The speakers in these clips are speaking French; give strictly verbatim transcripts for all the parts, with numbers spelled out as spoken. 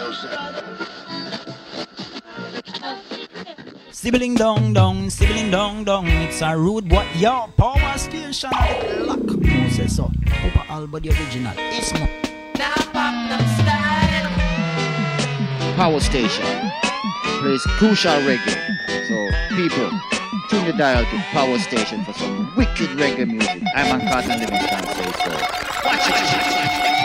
Sibling dong dong, sibling dong dong, it's a rude boy, yo, power station, lock, no say so, Papa Alba the original, it's more. Now pop them style. Power station plays crucial reggae, so people, tune the dial to Power Station for some wicked reggae music. I'm on Carter Livingston, say so. Watch it, watch it, watch it.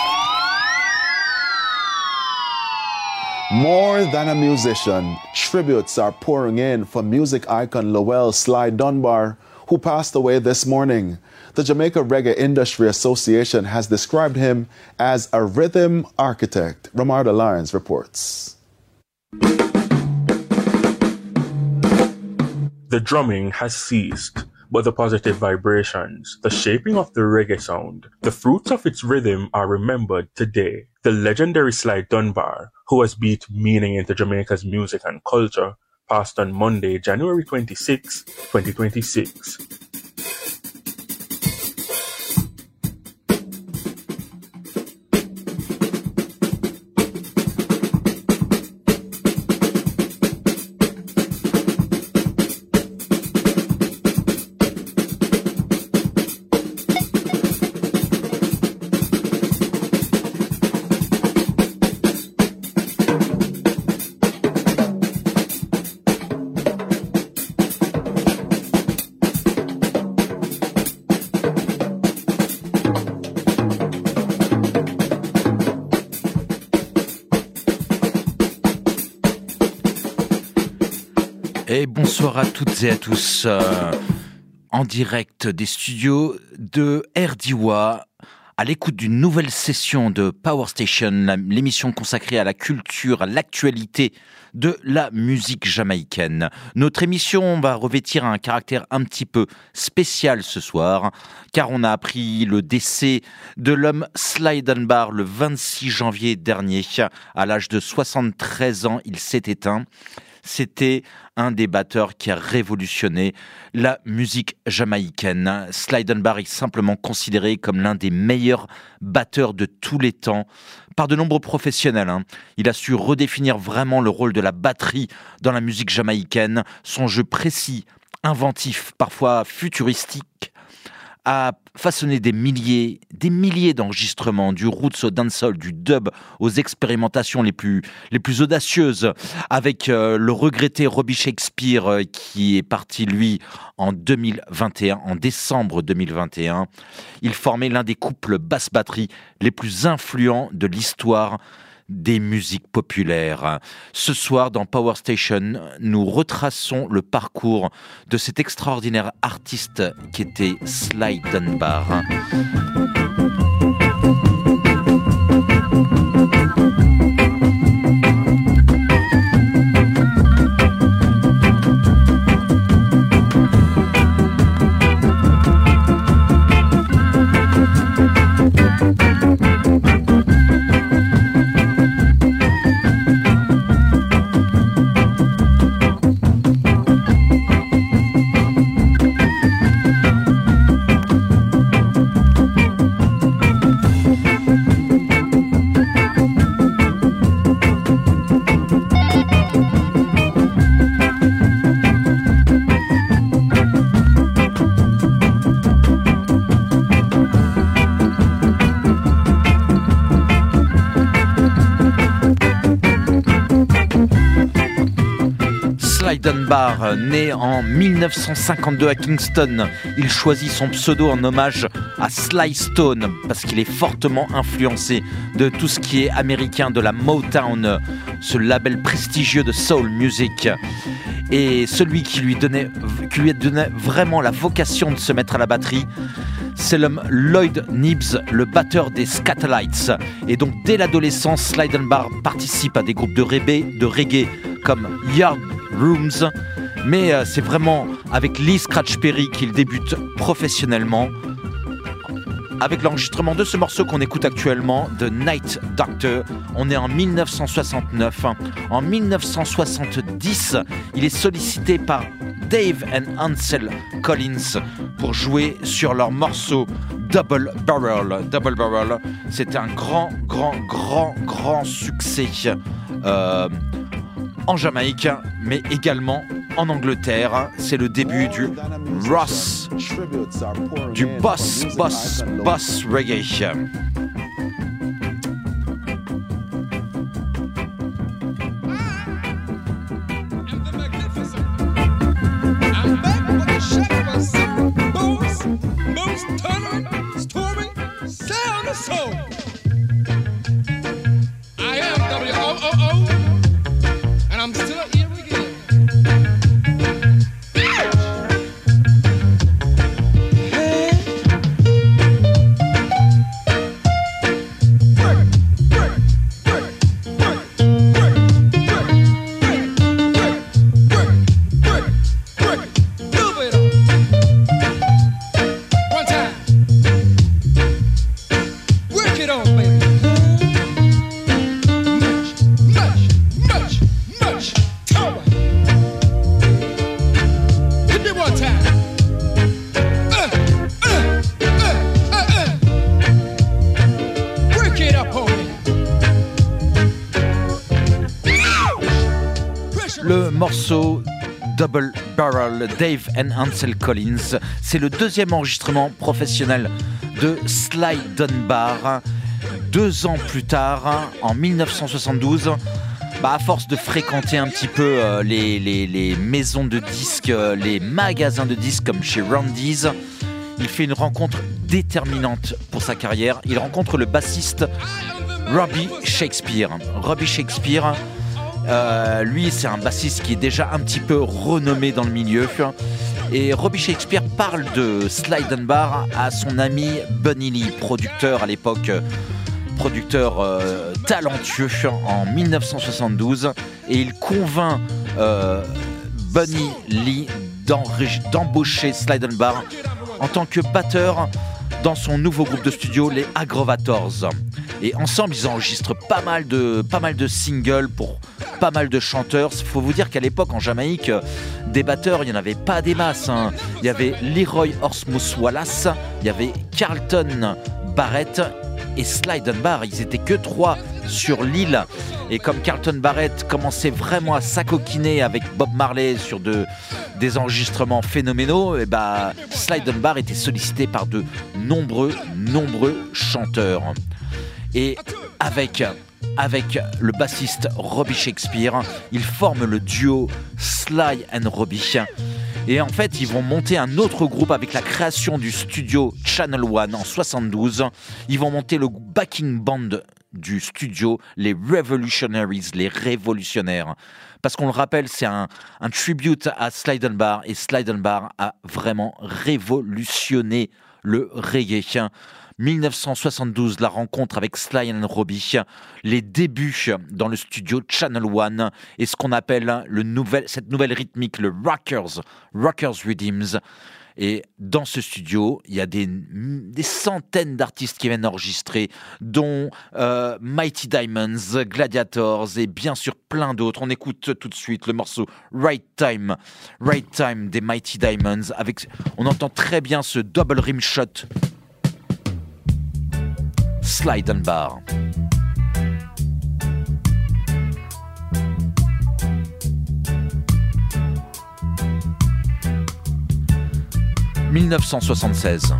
More than a musician, tributes are pouring in for music icon Lowell Sly Dunbar, who passed away this morning. The Jamaica Reggae Industry Association has described him as a rhythm architect. Ramarda Lyons reports. The drumming has ceased, but the positive vibrations, the shaping of the reggae sound, the fruits of its rhythm are remembered today. The legendary Sly Dunbar, who has beat meaning into Jamaica's music and culture, passed on Monday, January twenty-sixth, twenty twenty-six. Et bonsoir à toutes et à tous, euh, en direct des studios de R D W A, à l'écoute d'une nouvelle session de Power Station, la, l'émission consacrée à la culture, à l'actualité de la musique jamaïcaine. Notre émission va revêtir un caractère un petit peu spécial ce soir, car on a appris le décès de l'homme Sly Dunbar le vingt-six janvier dernier. À l'âge de soixante-treize ans, il s'est éteint. C'était un des batteurs qui a révolutionné la musique jamaïcaine. Sly Dunbar est simplement considéré comme l'un des meilleurs batteurs de tous les temps par de nombreux professionnels. Hein. Il a su redéfinir vraiment le rôle de la batterie dans la musique jamaïcaine. Son jeu précis, inventif, parfois futuristique, a façonné des milliers, des milliers d'enregistrements, du roots au dancehall, du dub aux expérimentations les plus, les plus audacieuses, avec euh, le regretté Robbie Shakespeare euh, qui est parti, lui, en deux mille vingt et un, en décembre deux mille vingt et un. Il formait l'un des couples basse-batterie les plus influents de l'histoire des musiques populaires. Ce soir, dans Power Station, nous retraçons le parcours de cet extraordinaire artiste qui était Sly Dunbar. Dunbar, né en mille neuf cent cinquante-deux à Kingston, il choisit son pseudo en hommage à Sly Stone parce qu'il est fortement influencé de tout ce qui est américain, de la Motown, ce label prestigieux de soul music. Et celui qui lui donnait, qui lui donnait vraiment la vocation de se mettre à la batterie, c'est l'homme Lloyd Knibbs, le batteur des Skatalites. Et donc dès l'adolescence, Sly Dunbar participe à des groupes de reggae, de reggae comme Yard Rooms, mais euh, c'est vraiment avec Lee Scratch Perry qu'il débute professionnellement avec l'enregistrement de ce morceau qu'on écoute actuellement, The Night Doctor. On est en mille neuf cent soixante-neuf. En mille neuf cent soixante-dix, il est sollicité par Dave and Ansel Collins pour jouer sur leur morceau Double Barrel. Double Barrel, c'était un grand, grand, grand, grand succès euh, en Jamaïque, mais également en Angleterre. C'est le début du Ross, du Boss, Boss, Boss Reggae. Double Barrel, Dave and Ansel Collins. C'est le deuxième enregistrement professionnel de Sly Dunbar. Deux ans plus tard, en mille neuf cent soixante-douze, bah à force de fréquenter un petit peu euh, les, les, les maisons de disques, euh, les magasins de disques comme chez Randy's, il fait une rencontre déterminante pour sa carrière. Il rencontre le bassiste Robbie Shakespeare. Robbie Shakespeare, Euh, lui, c'est un bassiste qui est déjà un petit peu renommé dans le milieu. Et Robbie Shakespeare parle de Sly Dunbar à son ami Bunny Lee, producteur à l'époque, producteur euh, talentueux en mille neuf cent soixante-douze. Et il convainc euh, Bunny Lee d'embaucher Sly Dunbar en tant que batteur dans son nouveau groupe de studio, les Aggrovators. Et ensemble, ils enregistrent pas mal de, pas mal de singles pour pas mal de chanteurs. Il faut vous dire qu'à l'époque, en Jamaïque, des batteurs, il n'y en avait pas des masses. Hein. Il y avait Leroy Horsmoose Wallace, il y avait Carlton Barrett et Sly Dunbar. Ils étaient que trois sur l'île. Et comme Carlton Barrett commençait vraiment à s'acoquiner avec Bob Marley sur de, des enregistrements phénoménaux, et bah, Sly Dunbar était sollicité par de nombreux, nombreux chanteurs. Et avec, avec le bassiste Robbie Shakespeare, ils forment le duo Sly and Robbie. Et en fait, ils vont monter un autre groupe avec la création du studio Channel One en soixante-douze. Ils vont monter le backing band du studio, les Revolutionaries, les révolutionnaires. Parce qu'on le rappelle, c'est un, un tribute à Sly Dunbar, et Sly Dunbar a vraiment révolutionné le reggae. mille neuf cent soixante-douze, la rencontre avec Sly and Robbie, les débuts dans le studio Channel One et ce qu'on appelle le nouvel, cette nouvelle rythmique, le Rockers, Rockers Rhythms. Et dans ce studio, il y a des, des centaines d'artistes qui viennent enregistrer, dont euh, Mighty Diamonds, Gladiators et bien sûr plein d'autres. On écoute tout de suite le morceau Right Time, Right Time des Mighty Diamonds. Avec, on entend très bien ce double rim shot. Sly Dunbar. mille neuf cent soixante-seize.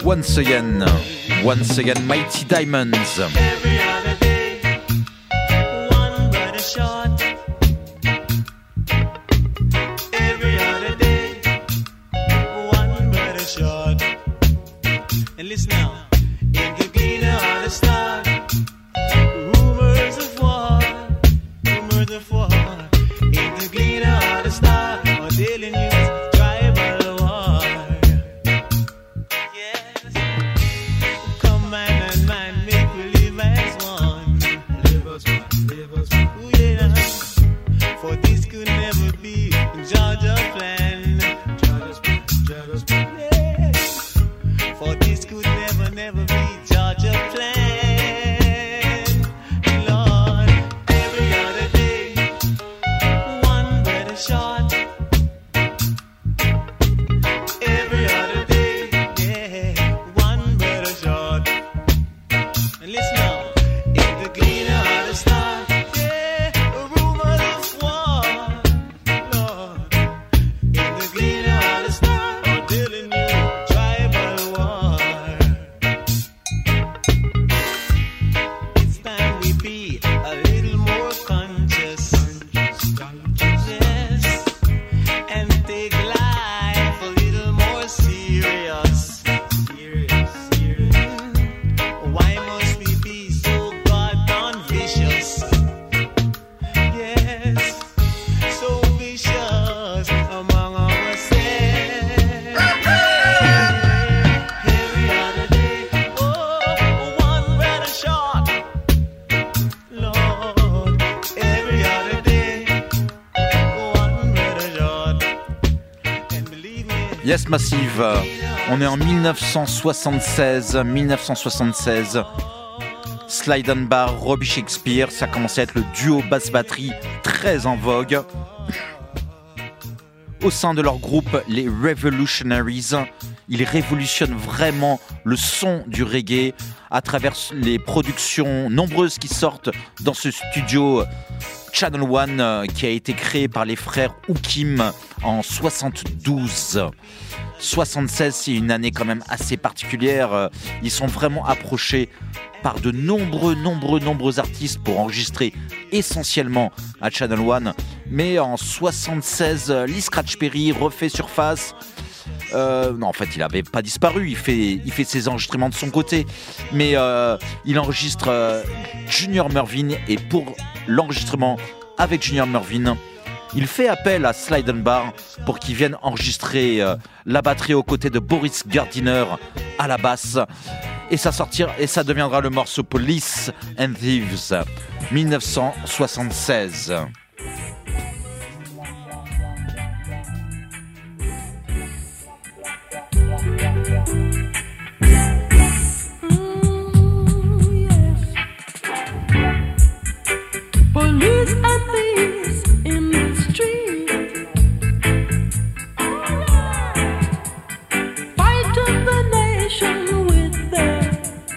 Once again, once again, Mighty Diamonds. Every other day, one but a shot. Every other day, one but a shot. And listen now, in the gleaner or the star, rumors of war, rumors of war. In the gleaner or the star, or daily news, tribal war. Yes, come man and man, make believe as one. Live as one, live as one. Ooh, yeah. For this could never be Georgia's plan. Georgia's plan, Georgia's plan. Yeah. For this could never, never be Georgia's plan. Lord, every other day, one better shot. Every other day, yeah, one better shot. And listen now, in the gleaner or the star, yeah, a rumor of war, Lord. In the gleaner or the star, or dealing you tribal war. It's time we be a little more conscious, yes, and take life a little more serious. Serious, serious. Why must we be so goddamn vicious? Yes, so vicious among ourselves. Every other day, oh, one better shot. Lord, every other day, one better shot. And believe me, Yes, Massive, on est en dix-neuf cent soixante-seize, dix-neuf cent soixante-seize. Slide and Bar, Robbie Shakespeare, ça commençait à être le duo basse-batterie très en vogue. Au sein de leur groupe, les Revolutionaries, ils révolutionnent vraiment le son du reggae à travers les productions nombreuses qui sortent dans ce studio Channel One euh, qui a été créé par les frères Hookim en soixante-douze. soixante-seize, c'est une année quand même assez particulière. Ils sont vraiment approchés par de nombreux, nombreux, nombreux artistes pour enregistrer essentiellement à Channel One. Mais en soixante-seize, Lee Scratch Perry refait surface. Euh, non, en fait, il n'avait pas disparu. Il fait, il fait ses enregistrements de son côté. Mais euh, il enregistre euh, Junior Murvin. Et pour l'enregistrement avec Junior Murvin, il fait appel à Slide and Bar pour qu'il vienne enregistrer euh, la batterie aux côtés de Boris Gardiner à la basse. Et ça sortira, et ça deviendra le morceau Police and Thieves, dix-neuf cent soixante-seize. police and thieves in the street, fighting the nation with their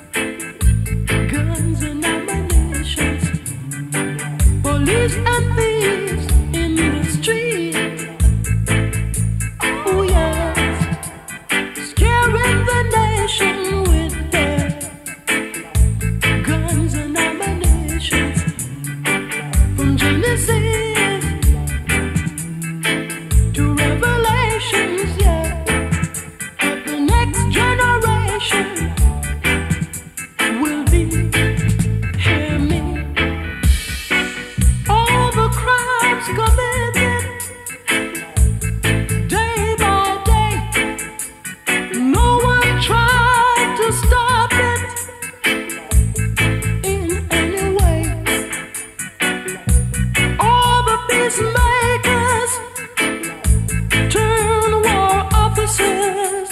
guns and ammunition. Police and thieves in the street, oh yes, scaring the nation with their guns and ammunition. From Genesis to Revelations, yeah, but the next generation will be, hear me, all the crimes committed day by day, no one tried to stop it in any way. All the peacemakers turn war officers.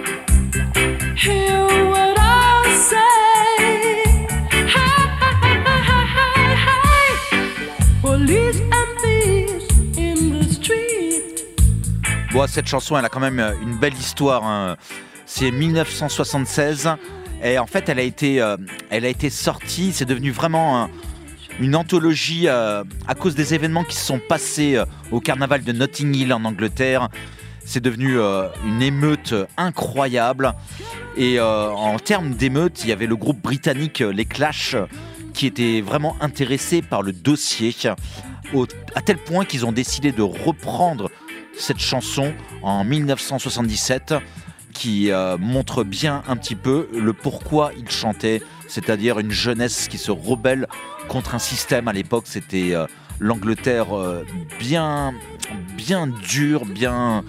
Hear what I say. Hey, hey, hey, hey. Police and thieves in the street. Bon, cette chanson, elle a quand même une belle histoire, hein. C'est dix-neuf cent soixante-seize et en fait, elle a été, euh, elle a été sortie. C'est devenu vraiment un, une anthologie euh, à cause des événements qui se sont passés euh, au carnaval de Notting Hill en Angleterre. c'est devenu euh, une émeute incroyable. Et euh, en termes d'émeute, il y avait le groupe britannique Les Clash qui était vraiment intéressé par le dossier, au, à tel point qu'ils ont décidé de reprendre cette chanson en dix-neuf cent soixante-dix-sept, qui euh, montre bien un petit peu le pourquoi ils chantaient, c'est-à-dire une jeunesse qui se rebelle contre un système. À l'époque, c'était euh, l'Angleterre euh, bien, bien dure, bien,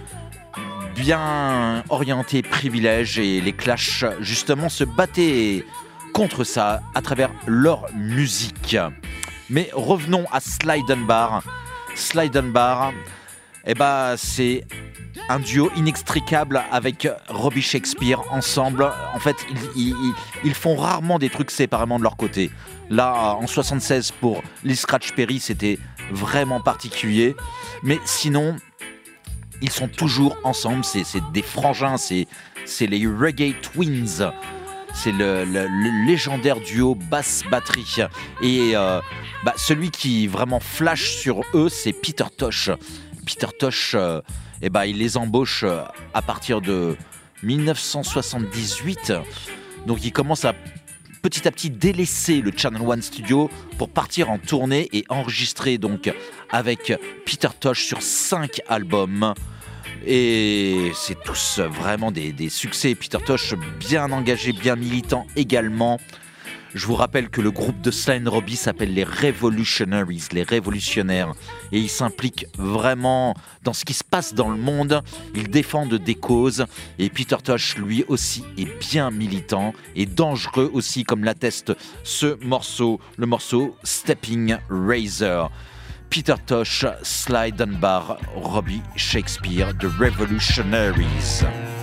bien orientée privilège, et les Clash justement se battaient contre ça à travers leur musique. Mais revenons à Sly Dunbar. Sly Dunbar, eh ben, c'est un duo inextricable avec Robbie Shakespeare ensemble. En fait, ils, ils, ils font rarement des trucs séparément de leur côté. Là, en soixante-seize, pour Lee Scratch Perry, c'était vraiment particulier. Mais sinon, ils sont toujours ensemble. C'est, c'est des frangins, c'est, c'est les Reggae Twins. C'est le, le, le légendaire duo basse-batterie. Et euh, bah, celui qui vraiment flash sur eux, c'est Peter Tosh. Peter Tosh, euh, eh ben, il les embauche euh, à partir de dix-neuf cent soixante-dix-huit. Donc il commence à petit à petit délaisser le Channel One Studio pour partir en tournée et enregistrer donc avec Peter Tosh sur cinq albums. Et c'est tous vraiment des, des succès. Peter Tosh bien engagé, bien militant également. Je vous rappelle que le groupe de Sly and Robbie s'appelle les Revolutionaries, les révolutionnaires. Et ils s'impliquent vraiment dans ce qui se passe dans le monde. Ils défendent des causes. Et Peter Tosh, lui aussi, est bien militant et dangereux aussi, comme l'atteste ce morceau, le morceau Stepping Razor. Peter Tosh, Sly Dunbar, Robbie Shakespeare, The Revolutionaries.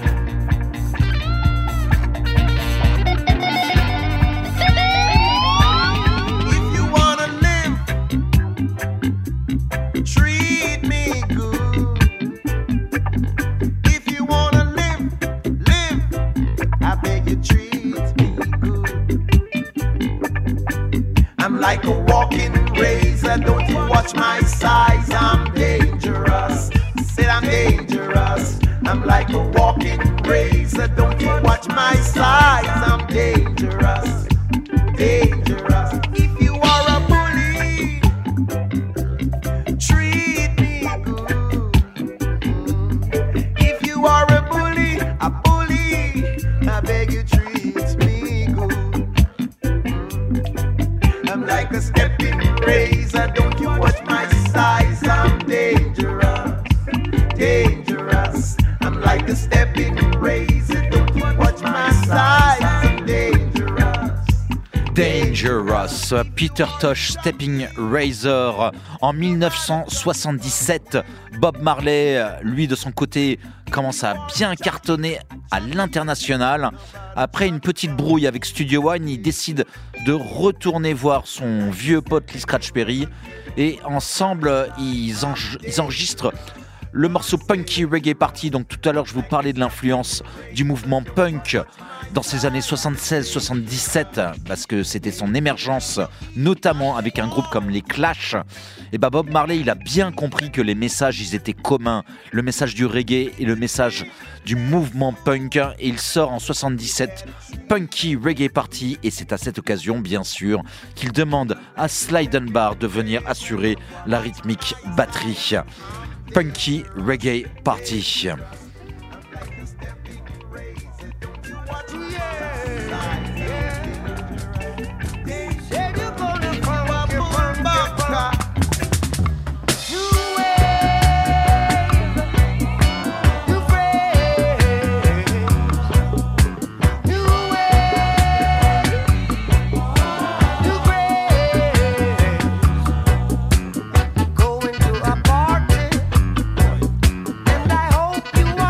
Treat me good. If you wanna live, live. I beg you, treat me good. I'm like a walking razor. Don't you watch my size? I'm dangerous. Said I'm dangerous. I'm like a walking razor. Don't you watch my size? I'm dangerous. Dangerous. If you are a bully, treat me good. If you are a bully, a bully, I beg you, treat me good. I'm like a stepping razor, don't you watch my size? I'm dangerous, dangerous. I'm like a stepping razor, don't you watch my size? I'm dangerous. Dangerous, Peter Tosh, Stepping Razor. En dix-neuf cent soixante-dix-sept, Bob Marley, lui de son côté, commence à bien cartonner à l'international. Après une petite brouille avec Studio One, il décide de retourner voir son vieux pote Lee Scratch Perry. Et ensemble, ils, en- ils enregistrent le morceau Punky Reggae Party. Donc tout à l'heure, je vous parlais de l'influence du mouvement punk dans ces années soixante-seize soixante-dix-sept, parce que c'était son émergence, notamment avec un groupe comme les Clash. Et bah Bob Marley, il a bien compris que les messages, ils étaient communs, le message du reggae et le message du mouvement punk. Et il sort en soixante-dix-sept Punky Reggae Party, et c'est à cette occasion, bien sûr, qu'il demande à Sly Dunbar de venir assurer la rythmique batterie. Punky Reggae Party. Going to a party, and I hope you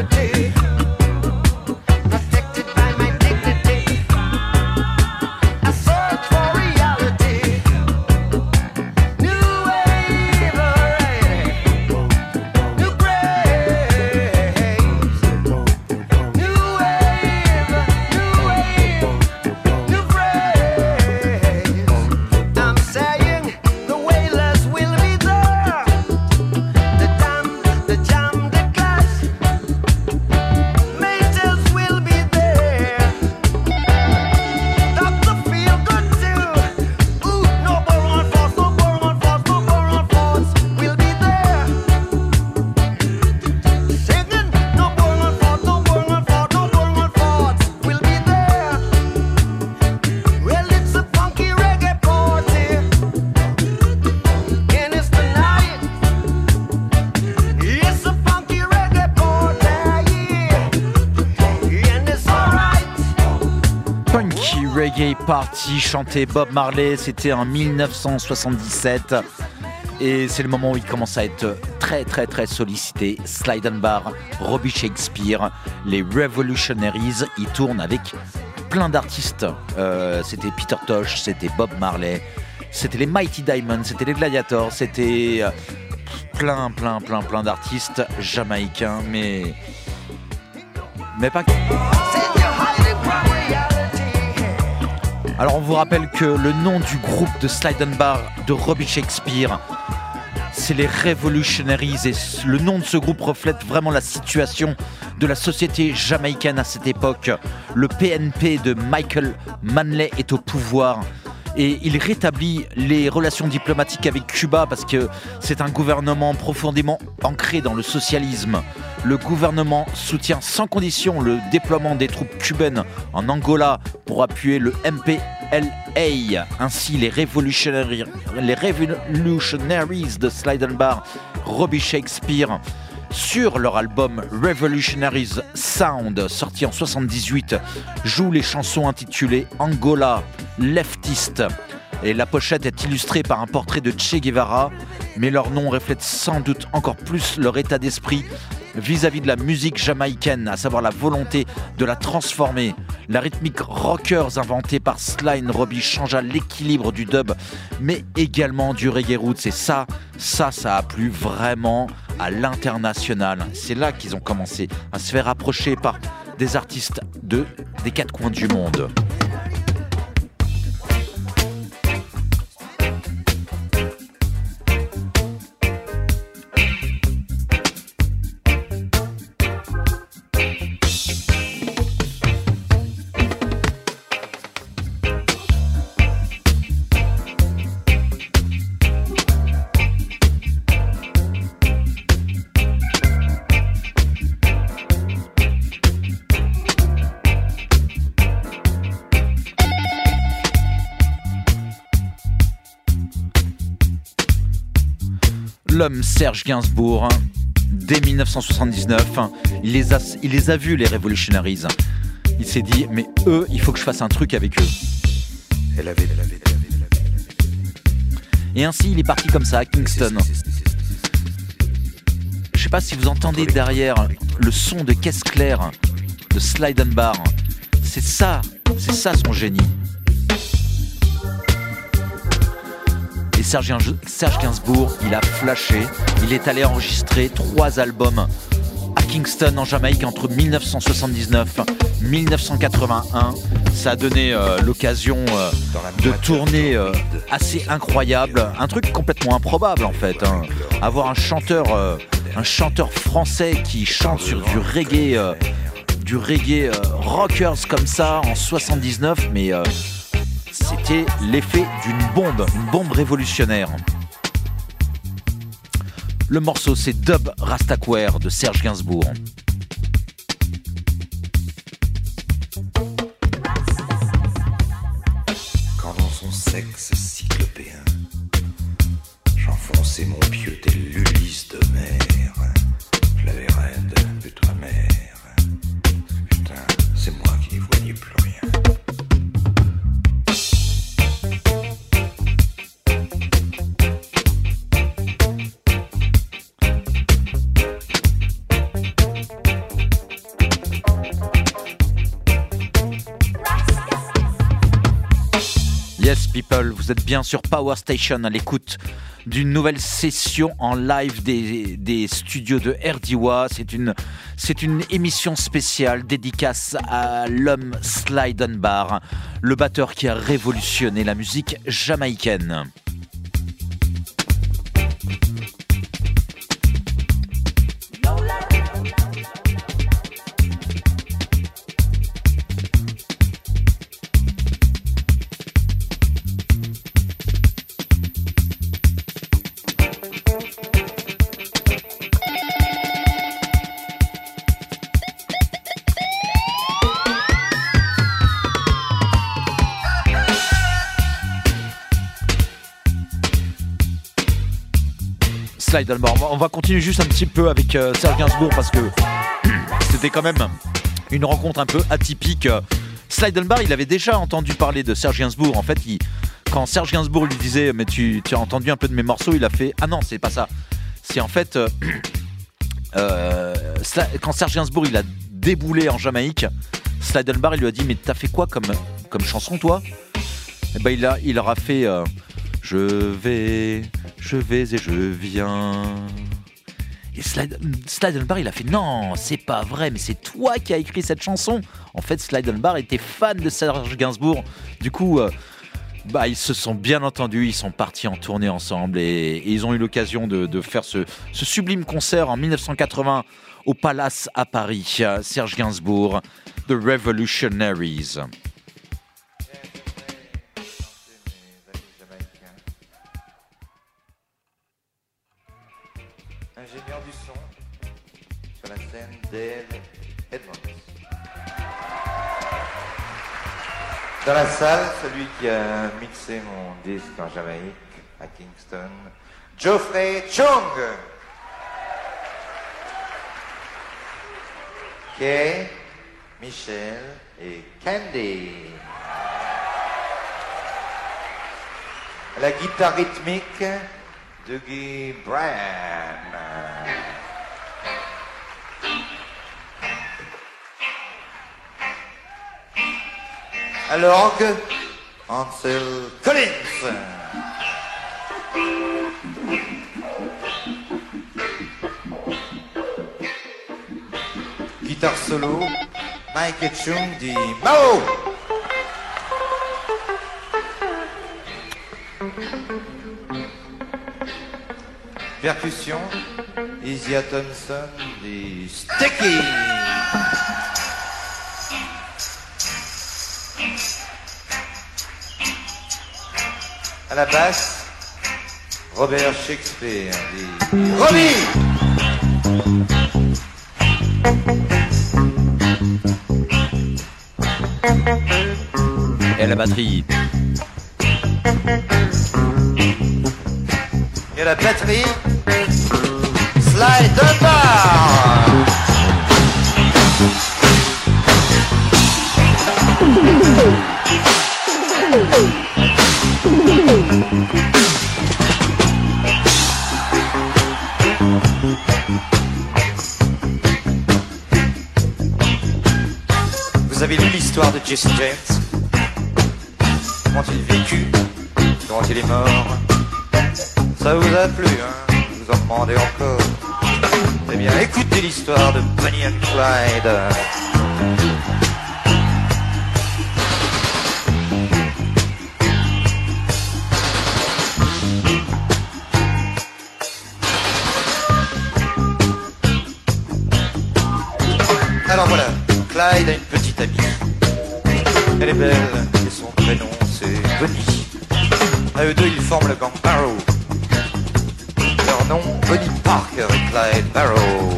reality. Protected by my dignity. I search for reality. New wave, alright. New graves. New wave, new wave, new graves. I'm saying the wailers will be there. The damned, the jammed, the clash. Maters will be there. Doctor feel good too. Ooh, no boron force, no boron force, no boron force will be there. Singing, no boron force, no boron force, no boron force will be there. Well, it's a funky reggae party. And it's tonight. It's a funky reggae party, yeah. And it's alright. Funky Reggae Party, chanté Bob Marley, c'était en mille neuf cent soixante-dix-sept. Et c'est le moment où il commence à être très très très sollicité. Sly Dunbar, Robbie Shakespeare, les Revolutionaries, ils tournent avec plein d'artistes. Euh, c'était Peter Tosh, c'était Bob Marley, c'était les Mighty Diamonds, c'était les Gladiators, c'était euh, plein plein plein plein d'artistes jamaïcains, mais mais pas que. Alors on vous rappelle que le nom du groupe de Sly Dunbar, de Robbie Shakespeare, c'est les Revolutionaries, et le nom de ce groupe reflète vraiment la situation de la société jamaïcaine à cette époque. Le P N P de Michael Manley est au pouvoir et il rétablit les relations diplomatiques avec Cuba parce que c'est un gouvernement profondément ancré dans le socialisme. Le gouvernement soutient sans condition le déploiement des troupes cubaines en Angola pour appuyer le M P L A. Ainsi, les Revolutionaries, les Revolutionaries de Sly Dunbar, Robbie Shakespeare, sur leur album Revolutionaries Sound, sorti en soixante-dix-huit, jouent les chansons intitulées Angola, Leftist. Et la pochette est illustrée par un portrait de Che Guevara, mais leur nom reflète sans doute encore plus leur état d'esprit vis-à-vis de la musique jamaïcaine, à savoir la volonté de la transformer. La rythmique rockers inventée par Sly and Robbie changea l'équilibre du dub, mais également du reggae roots. Et ça, ça, ça a plu vraiment à l'international. C'est là qu'ils ont commencé à se faire approcher par des artistes de, des quatre coins du monde. L'homme Serge Gainsbourg, dès mille neuf cent soixante-dix-neuf, il les a, il les a vus, les Revolutionaries. Il s'est dit, mais eux, il faut que je fasse un truc avec eux. Elle avait, elle avait, elle avait, elle avait. Et ainsi, il est parti comme ça à Kingston. Je sais pas si vous entendez derrière le son de caisse claire de Sly Dunbar. C'est ça, c'est ça son génie. Et Serge, Serge Gainsbourg, il a flashé, il est allé enregistrer trois albums à Kingston en Jamaïque entre mille neuf cent soixante-dix-neuf et mille neuf cent quatre-vingt-un. Ça a donné euh, l'occasion euh, de tourner euh, assez incroyable, un truc complètement improbable en fait. Hein. Avoir un chanteur, euh, un chanteur français qui chante sur du reggae, euh, du reggae euh, rockers comme ça en soixante-dix-neuf, mais euh, c'était l'effet d'une bombe, une bombe révolutionnaire. Le morceau, c'est Dub Rastaquaire de Serge Gainsbourg. Quand dans son sexe cyclopéen, j'enfonçais mon pieu tel l'Ulysse d'Homère, je l'avais raide, putain mère, putain, c'est moi qui n'y voyais plus rien. Yes people, vous êtes bien sur Power Station à l'écoute d'une nouvelle session en live des, des studios de Erdiwa. C'est une, c'est une émission spéciale dédicace à l'homme Sly Dunbar, le batteur qui a révolutionné la musique jamaïcaine. Sly Dunbar. On va continuer juste un petit peu avec euh, Serge Gainsbourg parce que c'était quand même une rencontre un peu atypique. Sly Dunbar, il avait déjà entendu parler de Serge Gainsbourg. En fait, il, quand Serge Gainsbourg lui disait mais tu, tu as entendu un peu de mes morceaux, il a fait ah non, c'est pas ça. C'est en fait euh, euh, quand Serge Gainsbourg il a déboulé en Jamaïque, Sly Dunbar il lui a dit mais t'as fait quoi comme, comme chanson toi? Et ben il a il leur a fait euh, je vais, je vais et je viens. Et Sly, Sly Dunbar, il a fait non, c'est pas vrai, mais c'est toi qui as écrit cette chanson. En fait, Sly Dunbar était fan de Serge Gainsbourg. Du coup, euh, bah, ils se sont bien entendus, ils sont partis en tournée ensemble et, et ils ont eu l'occasion de, de faire ce, ce sublime concert en dix-neuf cent quatre-vingts au Palace à Paris. Serge Gainsbourg, The Revolutionaries. Ingénieur du son, sur la scène Dave Edmonds. Dans la salle, celui qui a mixé mon disque en Jamaïque, à Kingston, Geoffrey Chung. Kay, Michel et Candy. À la guitare rythmique, Dougie Bryan. À l'orgue, Ansel Collins. Guitare solo, Mike Etchung dit Mao. Percussion, Isia Thompson dit Sticky. À la basse, Robert Shakespeare dit Robbie. Et à la batterie, et à la batterie, Sly Dunbar. Vous avez lu l'histoire de Jesse James? Comment il vécut? Comment il est mort? Ça vous a plu, hein? Vous en demandez encore? Eh bien, écoutez l'histoire de Bonnie and Clyde. Alors voilà, Clyde a une petite amie. Elle est belle et son prénom c'est Bonnie. À eux deux, ils forment le gang Barrow. Leur nom, Bonnie Parker et Clyde Barrow.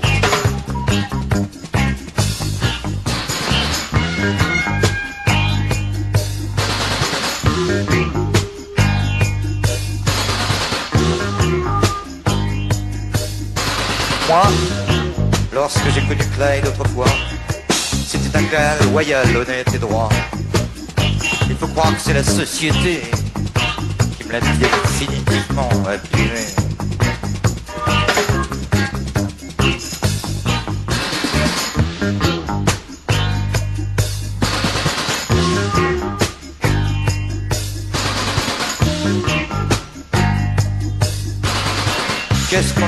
Moi, lorsque j'ai connu Clyde autrefois, c'était un gars loyal, honnête et droit. Il faut croire que c'est la société qui me l'a définitivement abîmé.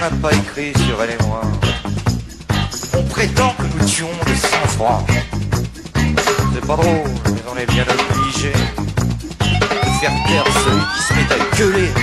n'a pas écrit sur elle et moi. On prétend que nous tuons de sang-froid. C'est pas drôle, mais on est bien obligé de faire taire celui qui se met à gueuler.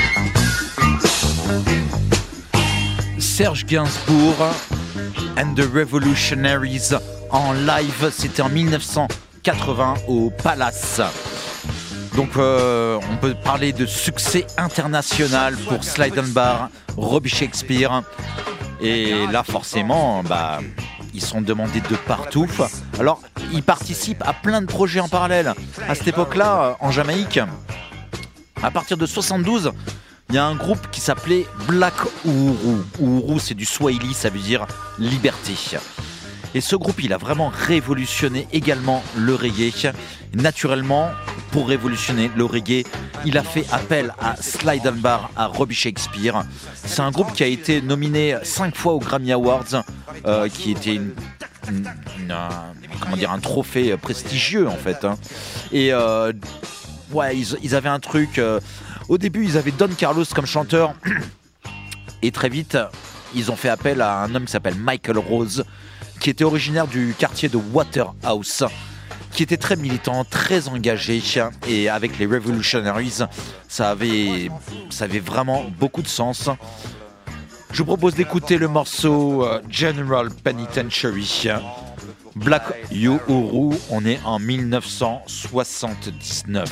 Serge Gainsbourg and the Revolutionaries en live, c'était en mille neuf cent quatre-vingts au Palace. Donc euh, on peut parler de succès international pour Sly Dunbar, Robbie Shakespeare. Et là forcément, bah, ils sont demandés de partout. Alors ils participent à plein de projets en parallèle. À cette époque-là, en Jamaïque, à partir de soixante-douze, il y a un groupe qui s'appelait Black Uhuru. Uhuru, c'est du Swahili, ça veut dire liberté. Et ce groupe, il a vraiment révolutionné également le reggae. Naturellement, pour révolutionner le reggae, il a fait appel à Sly Dunbar, à Robbie Shakespeare. C'est un groupe qui a été nominé cinq fois aux Grammy Awards, euh, qui était une, une, une, un, comment dire, un trophée prestigieux en fait. Hein. Et euh, ouais, ils, ils avaient un truc. Euh, au début, ils avaient Don Carlos comme chanteur, et très vite, ils ont fait appel à un homme qui s'appelle Michael Rose, qui était originaire du quartier de Waterhouse, qui était très militant, très engagé, et avec les Revolutionaries, ça avait, ça avait vraiment beaucoup de sens. Je vous propose d'écouter le morceau General Penitentiary, Black Uhuru, on est en mille neuf cent soixante-dix-neuf.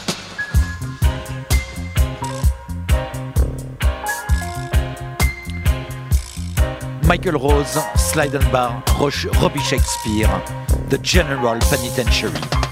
Michael Rose, Sly Dunbar, Robbie Shakespeare, The General Penitentiary.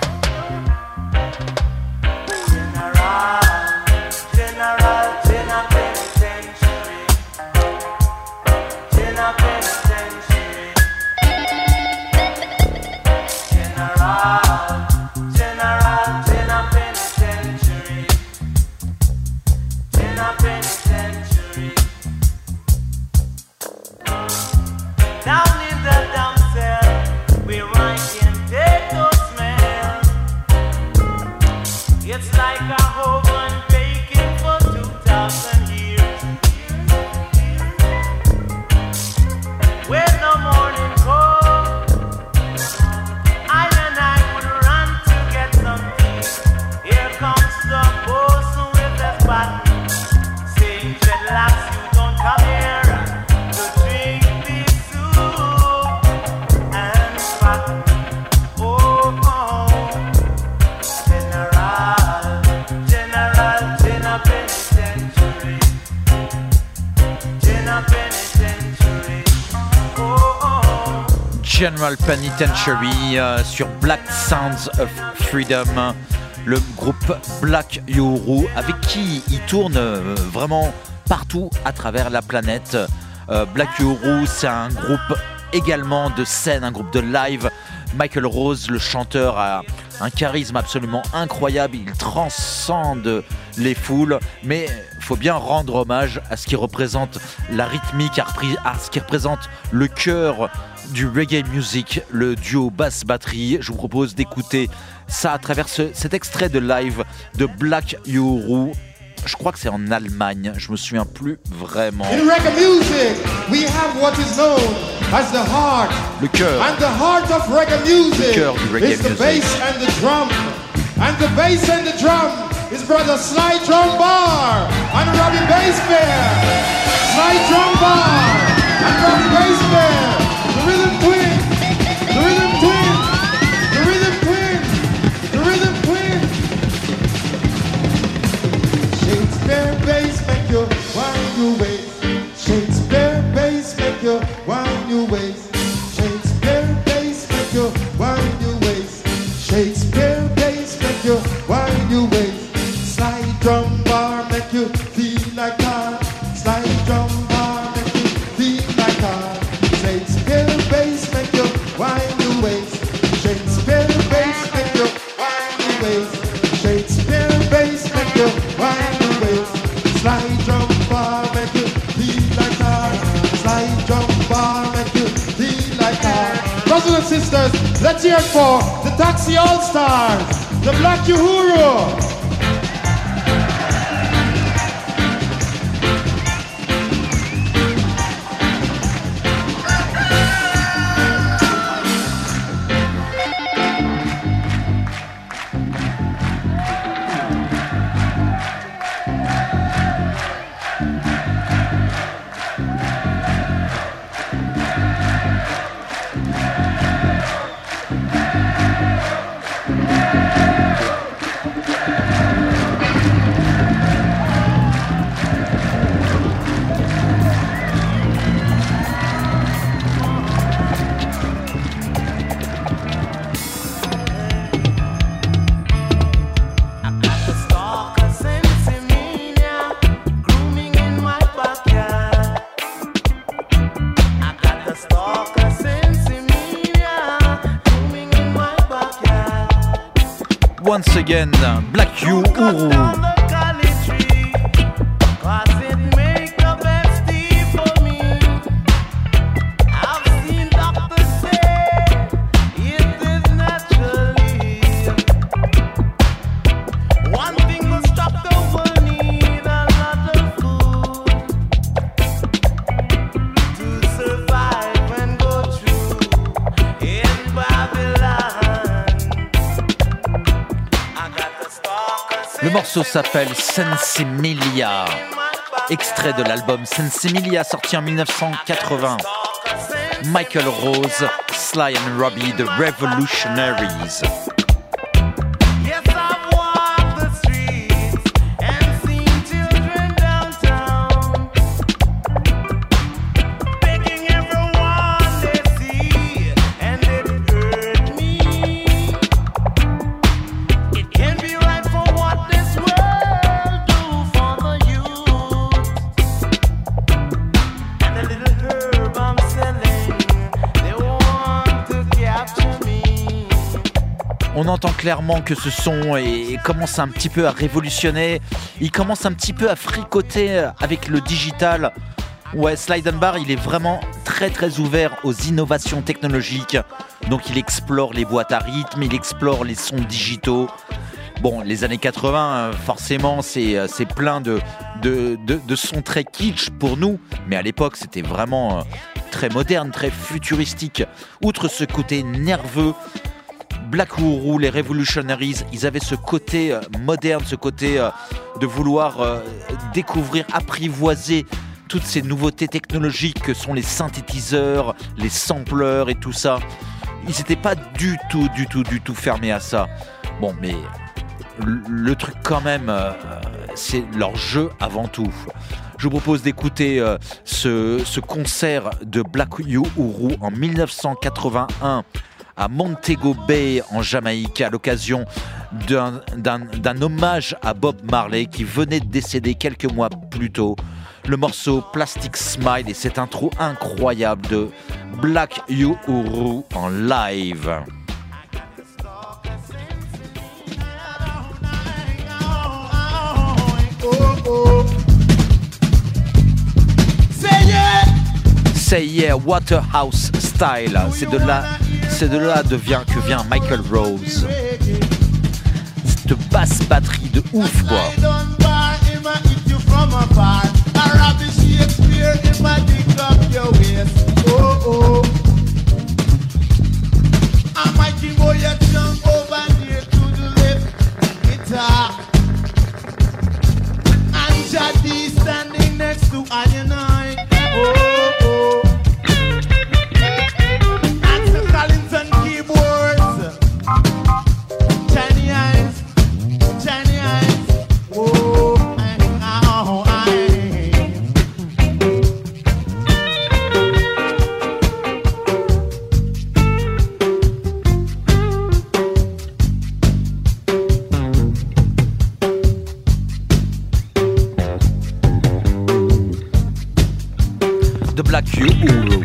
General Penitentiary euh, sur Black Sounds of Freedom, le groupe Black Uhuru avec qui il tourne euh, vraiment partout à travers la planète. Euh, Black Uhuru, c'est un groupe également de scène, un groupe de live. Michael Rose, le chanteur, a un charisme absolument incroyable, il transcende les foules, mais il faut bien rendre hommage à ce qui représente la rythmique, à ce qui représente le cœur du reggae music, le duo basse-batterie. Je vous propose d'écouter ça à travers ce, cet extrait de live de Black Uhuru. Je crois que c'est en Allemagne, je me souviens plus vraiment. In reggae music, we have what is known as the heart. Le cœur. And the heart of reggae music Le cœur du reggae is the music. bass and the drum. And the bass and the drum is brother Sly Dunbar and Robbie Bassbear. Sly Dunbar and Robbie Bassbear. The rhythm twin. The rhythm twin. The rhythm twin. The rhythm twin. Shakespeare bass make you wind your waist. Shakespeare bass make you wind your waist. Shakespeare bass make you wind your waist. Shakespeare bass make you wind your waist. Slide drum bar make you feel like that. Slide drum bar make you feel like that. Shakespeare bass make you wind your waist. Shakespeare bass make you wind your waist. Shakespeare bass make you wind your waist. Slide drum bar make you feel like that. Slide drum bar make you feel like that. Brothers and sisters, let's hear it for the Taxi All-Stars, the Black Uhuru. once again, Black You Uru. Le morceau s'appelle Sensimilia, extrait de l'album Sensimilia sorti en dix-neuf cent quatre-vingts. Michael Rose, Sly and Robbie, The Revolutionaries. On entend clairement que ce son est, commence un petit peu à révolutionner. Il commence un petit peu à fricoter avec le digital. Ouais, Sly Dunbar, il est vraiment très très ouvert aux innovations technologiques. Donc il explore les boîtes à rythme, il explore les sons digitaux. Bon, les années quatre-vingts, forcément, c'est, c'est plein de, de, de, de sons très kitsch pour nous. Mais à l'époque, c'était vraiment très moderne, très futuristique. Outre ce côté nerveux, Black Uhuru, les Revolutionaries, ils avaient ce côté euh, moderne, ce côté euh, de vouloir euh, découvrir, apprivoiser toutes ces nouveautés technologiques que sont les synthétiseurs, les sampleurs et tout ça. Ils n'étaient pas du tout, du tout, du tout fermés à ça. Bon, mais le, le truc quand même, euh, c'est leur jeu avant tout. Je vous propose d'écouter euh, ce, ce concert de Black Uhuru en dix-neuf cent quatre-vingt-un à Montego Bay en Jamaïque à l'occasion d'un, d'un, d'un hommage à Bob Marley qui venait de décéder quelques mois plus tôt. Le morceau Plastic Smile et cette intro incroyable de Black Uhuru en live. Say yeah, Waterhouse Style. C'est de là, c'est de là devient, que vient Michael Rose. Cette basse batterie de ouf, quoi. Standing next to I and I. Oh, oh. Axel Collins on keyboards. Shiny eyes, shiny eyes. Oh, I, oh, I. The Black Uhuru.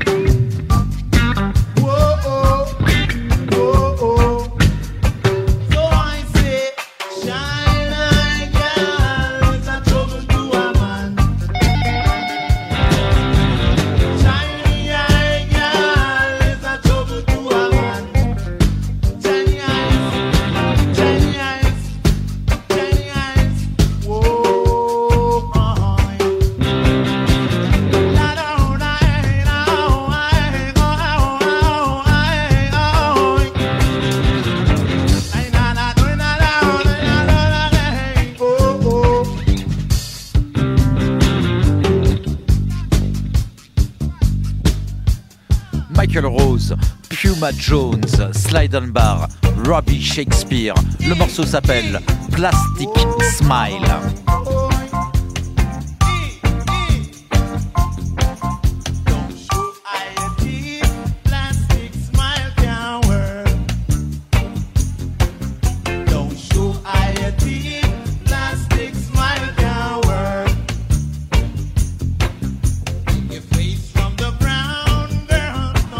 Michael Rose, Puma Jones, Sly Dunbar, Robbie Shakespeare. Le morceau s'appelle Plastic Smile.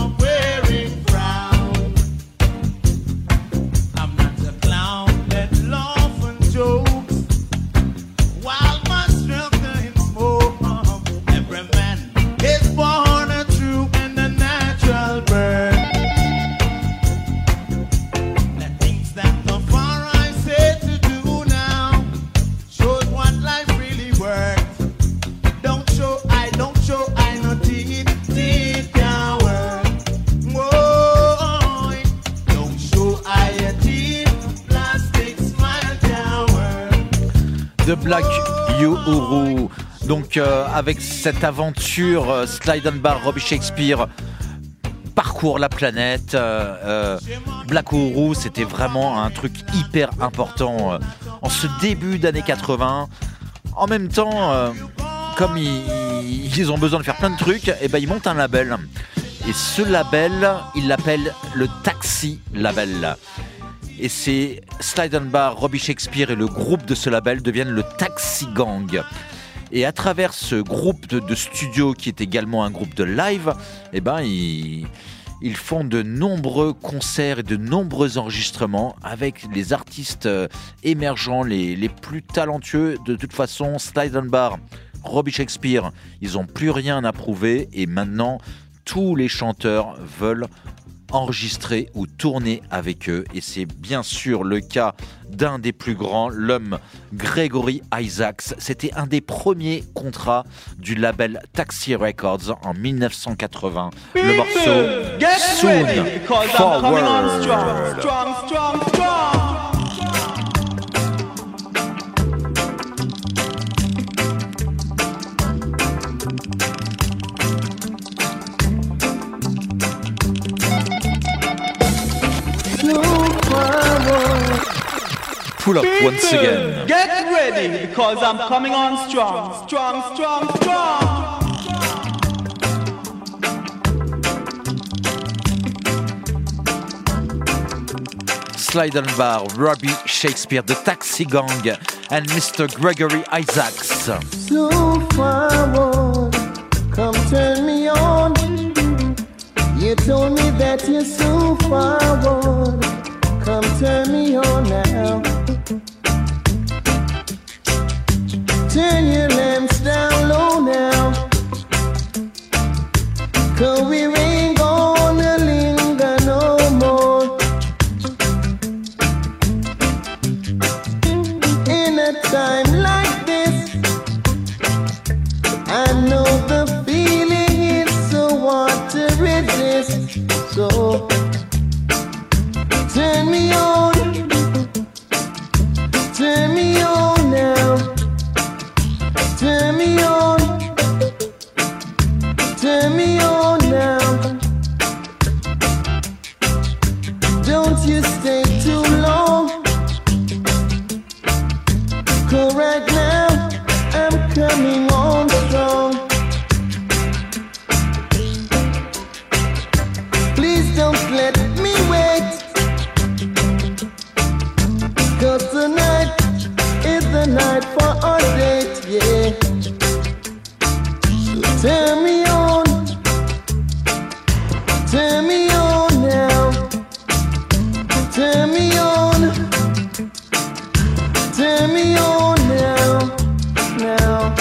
Let de Black Uhuru. Donc euh, avec cette aventure, euh, Sly Dunbar, Robbie Shakespeare parcourt la planète. Euh, euh, Black Uhuru, c'était vraiment un truc hyper important euh, en ce début d'années quatre-vingts. En même temps, euh, comme ils, ils ont besoin de faire plein de trucs, et ben ils montent un label. Et ce label, ils l'appellent le Taxi Label. Et c'est Sly Dunbar, Robbie Shakespeare et le groupe de ce label deviennent le Taxi Gang. Et à travers ce groupe de, de studio qui est également un groupe de live, eh ben ils, ils font de nombreux concerts et de nombreux enregistrements avec les artistes émergents, les, les plus talentueux. De toute façon, Sly Dunbar, Robbie Shakespeare, ils n'ont plus rien à prouver et maintenant tous les chanteurs veulent enregistrer ou tourner avec eux, et c'est bien sûr le cas d'un des plus grands, l'homme Gregory Isaacs. C'était un des premiers contrats du label Taxi Records en dix-neuf cent quatre-vingts. Le morceau Soon Forward. Pull up once again. Get ready, because I'm coming on strong, strong, strong, strong. Sly Dunbar, Robbie Shakespeare, the Taxi Gang, and Mister Gregory Isaacs. Slow forward, come turn me on. You told me that you're so forward, come turn me on now. Turn your lamps down low now, 'cause we ain't gonna linger no more. In a time like this, I know the feeling is so hard to resist. So turn me on, turn me on now, turn me on, turn me on now. Don't you stay too long, 'cause right now I'm coming on strong. Please don't let me wait, 'cause tonight is the night for our date, yeah. So turn me on, turn me on now, turn me on, turn me on now, now.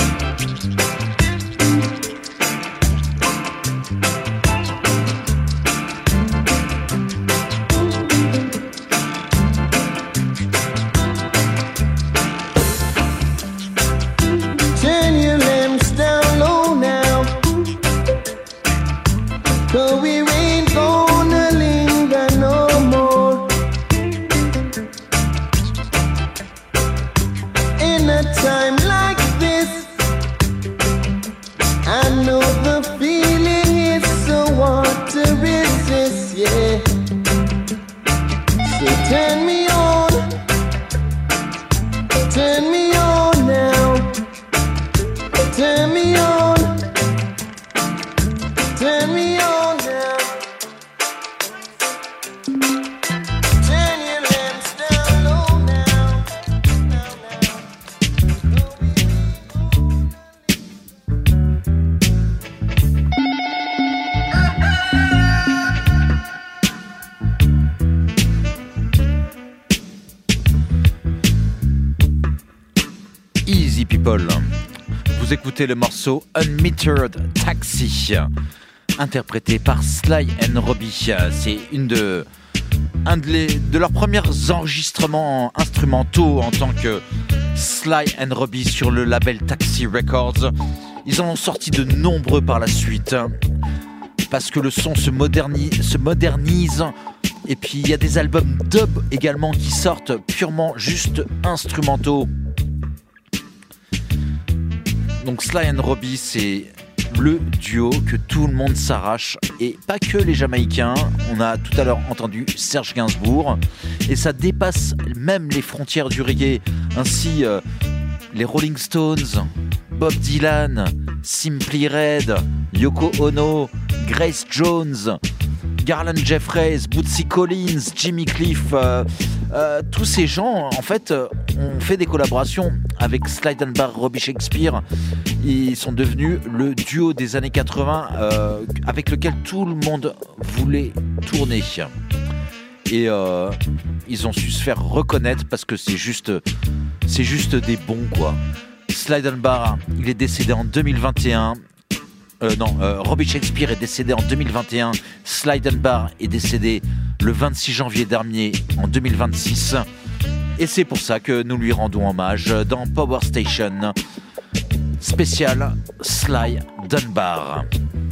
Turn your lamps down low now, 'cause we ain't gonna linger no more. In a time like this, I know the feeling is so hard to resist, yeah. So turn me on, turn me on now, turn me on, turn me on now. Turn your lamps down low now, now, Easy people. Vous écoutez le morceau Unmetered Taxi, interprété par Sly and Robbie. C'est une de, un de, les, de leurs premiers enregistrements instrumentaux en tant que Sly and Robbie sur le label Taxi Records. Ils en ont sorti de nombreux par la suite, parce que le son se modernise, se modernise. Et puis il y a des albums dub également qui sortent purement juste instrumentaux. Donc Sly and Robbie, c'est le duo que tout le monde s'arrache, et pas que les Jamaïcains. On a tout à l'heure entendu Serge Gainsbourg, et ça dépasse même les frontières du reggae. Ainsi, euh, les Rolling Stones, Bob Dylan, Simply Red, Yoko Ono, Grace Jones, Garland Jeffreys, Bootsy Collins, Jimmy Cliff, euh, euh, tous ces gens, en fait, euh, ont fait des collaborations avec Sly Dunbar, Robbie Shakespeare. Ils sont devenus le duo des années quatre-vingts euh, avec lequel tout le monde voulait tourner. Et euh, ils ont su se faire reconnaître parce que c'est juste, c'est juste des bons, quoi. Sly Dunbar, il est décédé en deux mille vingt et un. Euh, non, euh, Robbie Shakespeare est décédé en deux mille vingt et un. Sly Dunbar est décédé le vingt-six janvier dernier en deux mille vingt-six. Et c'est pour ça que nous lui rendons hommage dans Power Station. Spécial Sly Dunbar.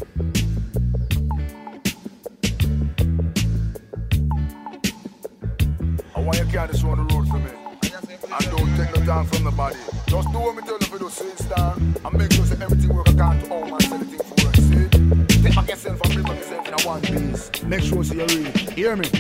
I want you to carry this on the road for me. And don't take no time from the body. Just do what me tell you for the sweet star. And make sure that everything work according to how man say the thing for work. See? Take back yourself and bring back yourself in a one piece. Make sure so you read. Hear me?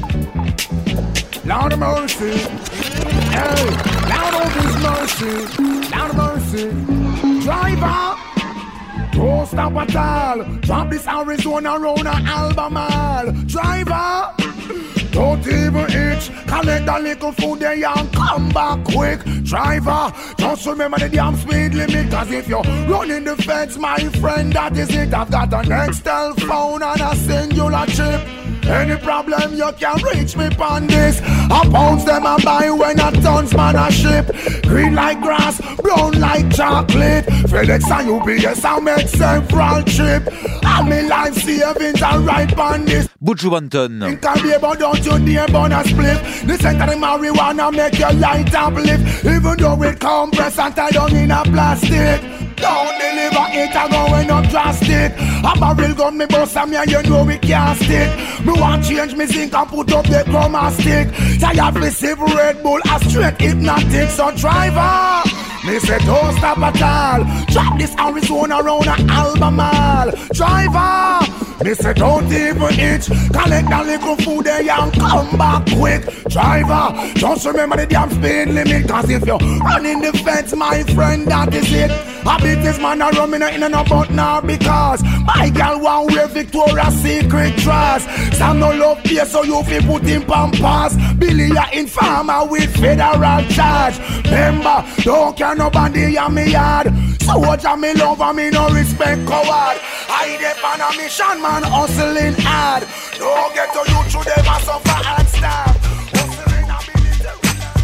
Lord of mercy. Hey, Lord of his mercy. Lord of mercy. Driver. Don't stop at all. Drop this Arizona round a Albemarle. Driver. Don't even itch, collect that little food there and come back quick. Driver, just remember the damn speed limit. Cause if you're running the fence, my friend, that is it. I've got an Nextel phone and a singular chip. Any problem you can reach me on this. I pounds them and buy when a tons man a ship. Green like grass, brown like chocolate. FedEx and U P S I make several trip. And me life savings are right on this. Buju Banton. Think I be about don't you dare burn a split. Listen to the marijuana make your light uplift. Even though it compress and tie down in a plastic. Don't deliver it, I going up drastic. A barrel gun me bust and me and you know we can't stick. Me want change me zinc and put up the chroma stick. Tired me sip Red Bull a straight hypnotic. So driver, me say don't stop at all. Drop this Arizona round a Albemarle. Driver, me say don't even itch. Collect that little food there and come back quick. Driver, just remember the damn speed limit. Cause if you're running the fence, my friend, that is it. I beat this man a rum in a in and about now. Because my girl want wear Victoria's Secret dress. Sam no love here so you feel put in pampas. Billy a informer with federal charge. Remember, don't care nobody in me yard. So what I me love and me no respect coward. I dep on a mission man hustling hard. Don't get to you through them and suffer and starve. Hustling a military.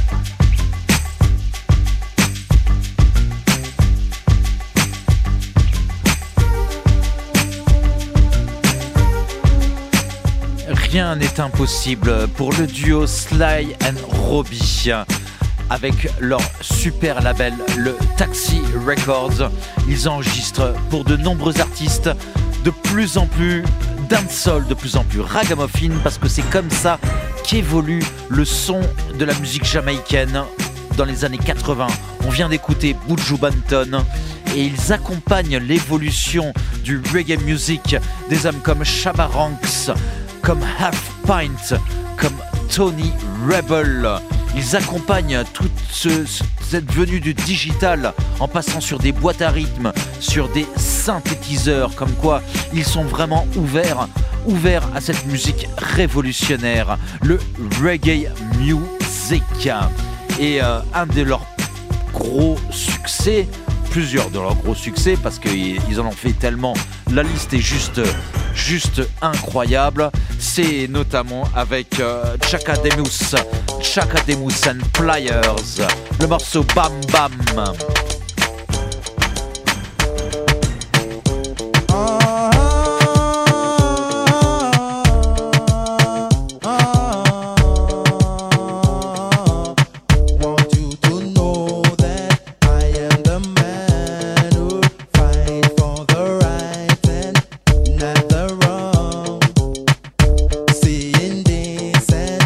Rien n'est impossible pour le duo Sly and Robbie. Avec leur super label, le Taxi Records, ils enregistrent pour de nombreux artistes, de plus en plus dancehall, de plus en plus ragamuffin, parce que c'est comme ça qu'évolue le son de la musique jamaïcaine dans les années quatre-vingts. On vient d'écouter Buju Banton et ils accompagnent l'évolution du reggae music des hommes comme Shabba Ranks, comme Half Pint, comme Tony Rebel. Ils accompagnent toute ce, cette venue du digital en passant sur des boîtes à rythme, sur des synthétiseurs, comme quoi ils sont vraiment ouverts, ouverts à cette musique révolutionnaire, le reggae music. Et euh, un de leurs gros succès, plusieurs de leurs gros succès, parce qu'ils en ont fait tellement, la liste est juste, juste incroyable. C'est notamment avec euh, Chaka Demus, Chaka Demus and Pliers, le morceau Bam Bam.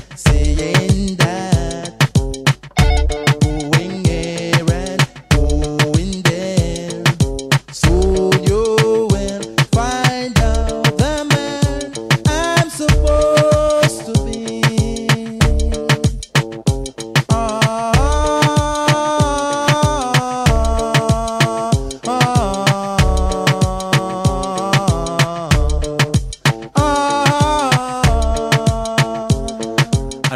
Ooh.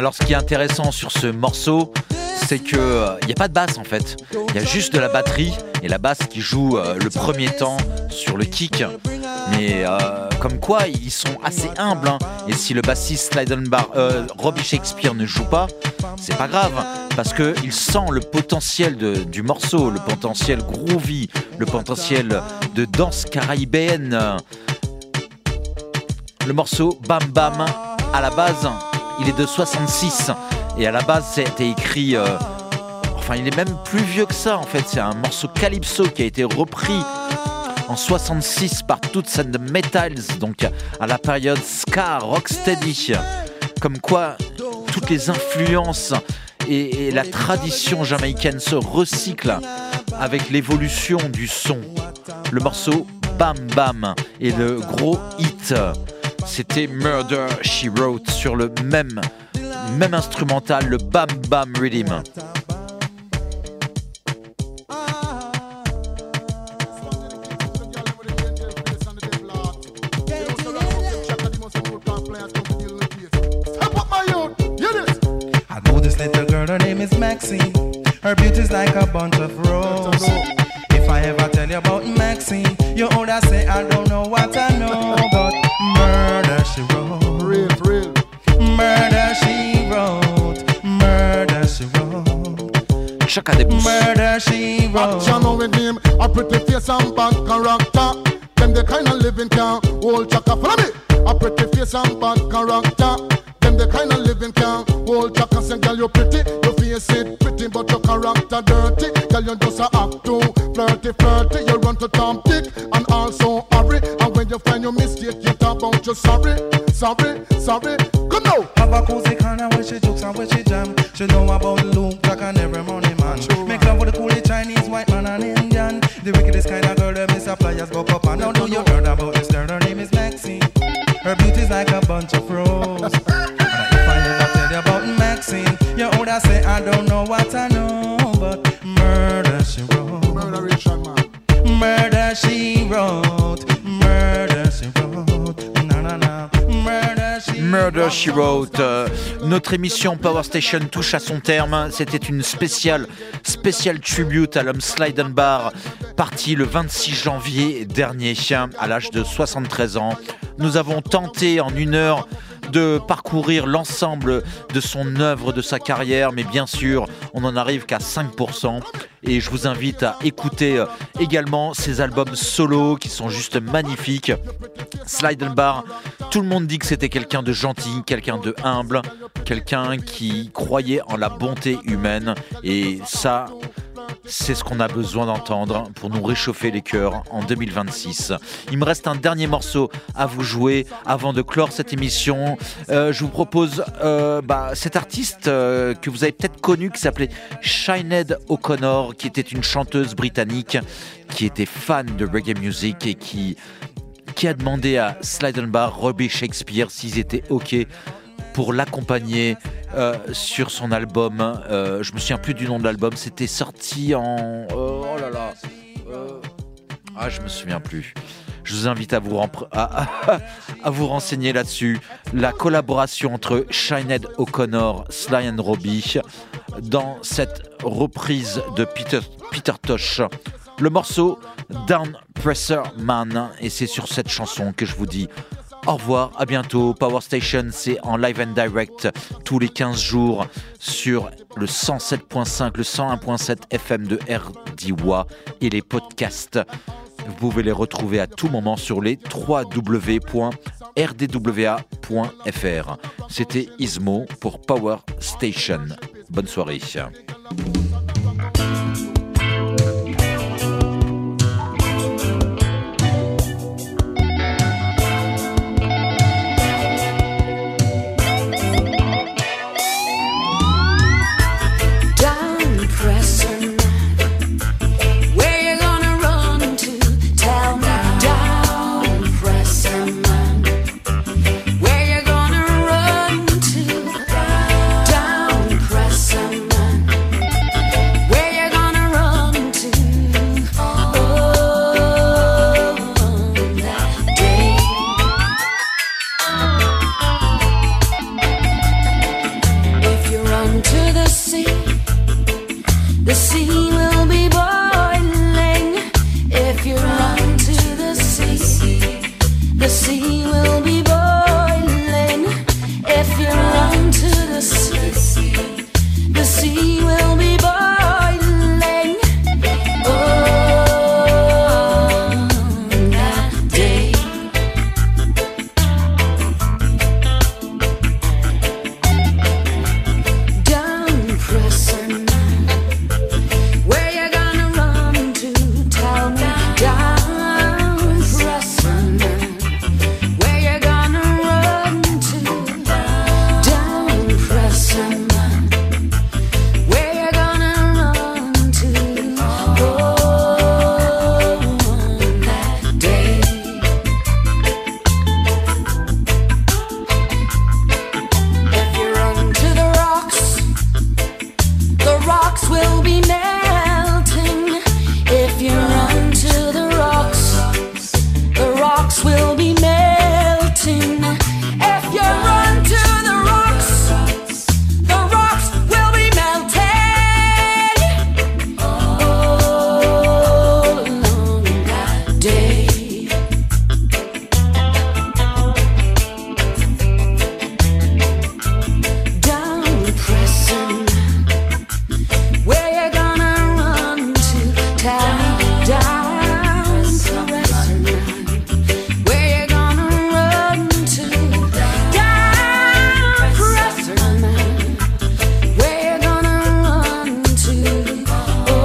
Alors ce qui est intéressant sur ce morceau, c'est qu'il n'y a pas de basse en fait. Il y a juste de la batterie et la basse qui joue euh, le premier temps sur le kick. Mais euh, comme quoi, ils sont assez humbles. Hein. Et si le bassiste Slide Dunbar, euh, Robbie Shakespeare ne joue pas, c'est pas grave. Parce qu'il sent le potentiel de, du morceau, le potentiel groovy, le potentiel de danse caribéenne. Le morceau Bam Bam, à la base, il est de soixante-six. Et à la base, c'était écrit... Euh, enfin, il est même plus vieux que ça, en fait. C'est un morceau calypso qui a été repris en soixante-six par Toots and the Metals, donc à la période ska, rocksteady. Comme quoi, toutes les influences et, et la tradition jamaïcaine se recyclent avec l'évolution du son. Le morceau Bam Bam et le gros hit, c'était Murder She Wrote sur le même, même instrumental, le Bam Bam Rhythm. Little girl, her name is Maxine. Her beauty's like a bunch of roses. If I ever tell you about Maxine, you ought to say I don't know what I know. But murder she wrote, real, real. Murder she wrote, murder she wrote. Chaka des pouces. Murder she wrote. Action with him, a pretty face and bad character. Them the kind of living can hold chaka. Follow me. A pretty face and bad character. Them the kind of living can hold chaka. Say, girl, you pretty, your face it pretty, but your character dirty. Girl, you just a act too flirty, flirty. You run to Tom Dick and also hurry. And when you find your mistake, you talk about you sorry, sorry, sorry. Come now. Have a cozy corner where she jokes and where she jam. She know about Luke, Jack and every money man. True, make love with the coolest Chinese, white man and Indian. The wickedest kind of girl, them is a flyers go up and now do you heard about this girl? Her name is Maxine. Her beauty's like a bunch of roses. If I ever tell you about Maxine, you ought to say I don't know what I know. But murder she wrote, murder man. Murder she wrote, murder she wrote, na na na. Murder she Murder She Wrote. Euh, notre émission Power Station touche à son terme. C'était une spéciale, spéciale tribute à l'homme Slide Dunbar, parti le vingt-six janvier dernier à l'âge de soixante-treize ans. Nous avons tenté en une heure de parcourir l'ensemble de son œuvre, de sa carrière, mais bien sûr, on n'en arrive qu'à cinq pour cent. Et je vous invite à écouter également ses albums solo qui sont juste magnifiques. Slide Dunbar, tout le monde dit que c'était quelqu'un de gentil, quelqu'un de humble, quelqu'un qui croyait en la bonté humaine. Et ça, c'est ce qu'on a besoin d'entendre pour nous réchauffer les cœurs en deux mille vingt-six. Il me reste un dernier morceau à vous jouer avant de clore cette émission. Euh, je vous propose euh, bah, cet artiste euh, que vous avez peut-être connu qui s'appelait Sinéad O'Connor, qui était une chanteuse britannique qui était fan de reggae music et qui, qui a demandé à Slide Dunbar, Robbie Shakespeare s'ils étaient OK pour l'accompagner euh, sur son album. Euh, je me souviens plus du nom de l'album. C'était sorti en... Euh, oh là là. Euh, ah, je me souviens plus. Je vous invite à vous, rempr- à, à, à vous renseigner là-dessus. La collaboration entre Sinéad O'Connor, Sly and Robbie dans cette reprise de Peter, Peter Tosh. Le morceau Down Pressure Man. Et c'est sur cette chanson que je vous dis au revoir, à bientôt. Power Station, c'est en live and direct tous les quinze jours sur le cent sept point cinq, le cent un point sept F M de R D W A et les podcasts. Vous pouvez les retrouver à tout moment sur les w w w point r d w a point f r. C'était Ismo pour Power Station. Bonne soirée. Where you gonna The sea will be boiling if you run to the sea. The sea will be boiling if you run to the sea. The sea will be boiling. Oh, that day. Down, pressing. Where you gonna run to? Tell me. Down, pressing. Where you gonna run to? Down, pressing. Where you gonna run to? Oh, that day. If you run to the rocks, the rocks will be melting. If you run to the rocks, the rocks will be melting. If you run to the rocks, the rocks will be melting. Oh, along that day. Down, pressing. Where you gonna run to? Tell me. Down, pressing. Where you gonna run to? Down, pressing. Where you gonna run to? Oh,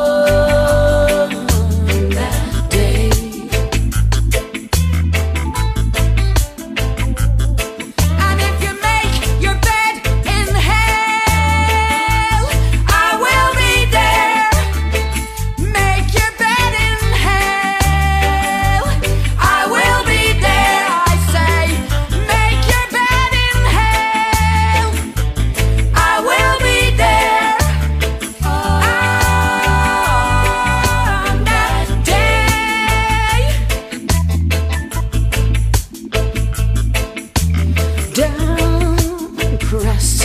that day. And if you make your bed in hell, I will be there. Make your bed in hell, I will be there. I say, make your bed in hell, I will be there. On that day. Down, press.